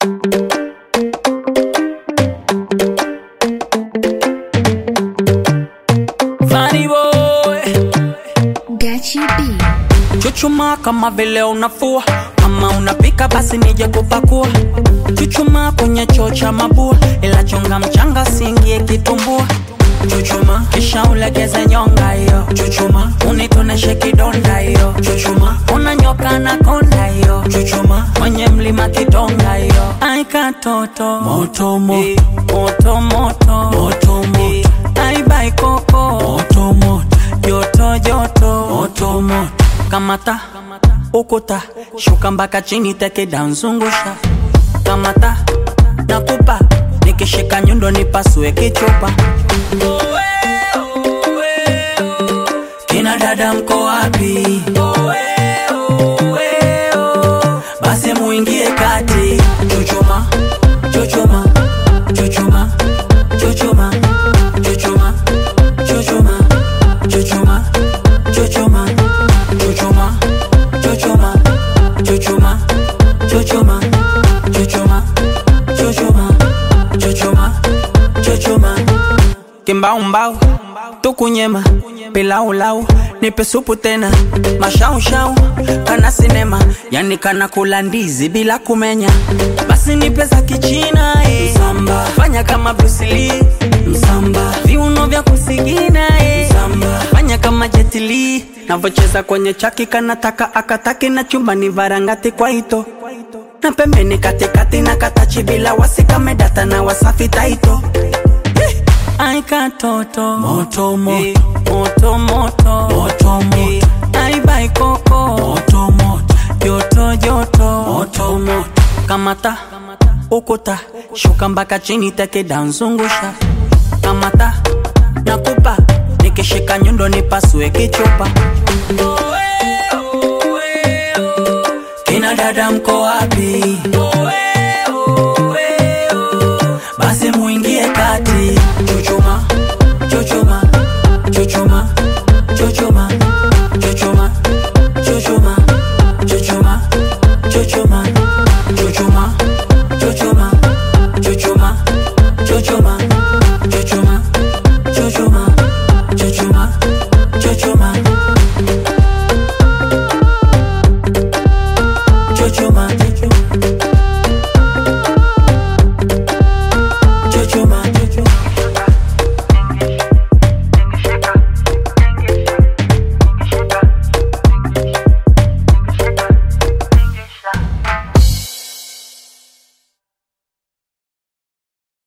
Funny boy, Gachi B. chuchuma kama vile unafua, kama unapika basi nije kupakua. Chuchuma kwenye choo cha mabua, ila chonga mchanga singie kitumbua. Chuchuma kisha ulegeze nyonga yo. Chuchuma unitoneshe kidonda yo. Chuchuma unanyoka na konda yo. Chuchuma kwenye mlima kidonga yo. Aika toto moto moto, moto moto, moto moto. Aibai koko moto moto, joto joto, moto moto. Kamata ukuta, shuka mpaka chini teke down zungusha. Kamata nakupa, nikishika nyundo nipasue kichupa. Kina dada mko wapi? Basi muingie kati. Chuchuma, chuchuma, chuchuma, chuchuma, chuchuma, chuchuma, chuchuma, chuchuma, chuchuma, chuchuma, chuchuma, chuchuma, chuchuma, chuchuma, chuchuma, chuchuma. Kimbao mbao tukunyema, pilau lau nipe supu tena, mashau shau kana sinema, yani kana kula ndizi bila kumenya. Basi nipe za kichina msamba, fanya kama Bruce Lee msamba, viuno vya kusigina msamba, fanya kama Jet Li navocheza kwenye chaki, kanataka akataki na chumba ni varangati kwa hito, na pembeni katikati na katachi bila wasika medata na wasafi taito. Aika toto moto moto, moto moto, moto moto. Aibai koko moto moto, joto joto, moto moto. Kamata ukuta, shuka mpaka chini teke down zungusha. Kamata nakupa, nikishika nyundo nipasue kichupa. Kina dada mko wapi?